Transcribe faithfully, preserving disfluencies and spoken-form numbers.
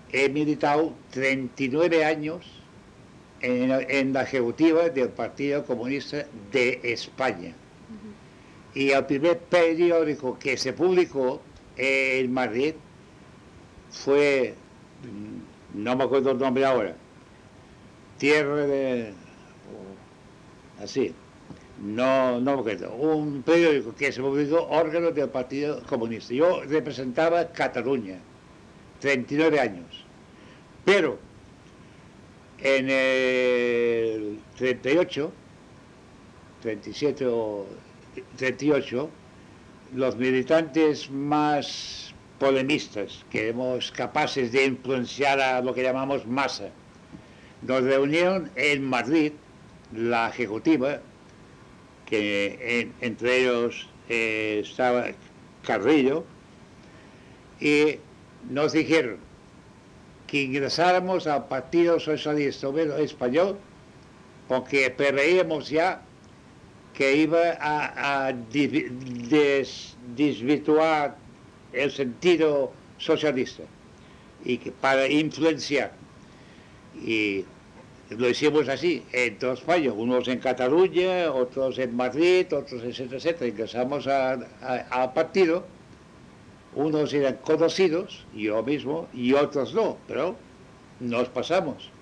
he militado treinta y nueve años en, en la ejecutiva del Partido Comunista de España. Uh-huh. Y el primer periódico que se publicó en Madrid fue, no me acuerdo el nombre ahora, Tierra de... así, no, no me acuerdo, un periódico que se publicó, órgano del Partido Comunista. Yo representaba Cataluña, treinta y nueve años. Pero en el treinta y ocho, treinta y siete o treinta y ocho, los militantes más polemistas, que éramos capaces de influenciar a lo que llamamos masa, nos reunieron en Madrid, la ejecutiva, que en, entre ellos eh, estaba Carrillo, y nos dijeron que ingresáramos al Partido Socialista Obrero Español, porque preveíamos ya que iba a, a des, desvirtuar el sentido socialista y que para influenciar. Y lo hicimos así, en dos fallos, unos en Cataluña, otros en Madrid, otros etcétera, etcétera. Ingresamos al partido, unos eran conocidos, yo mismo, y otros no, pero nos pasamos.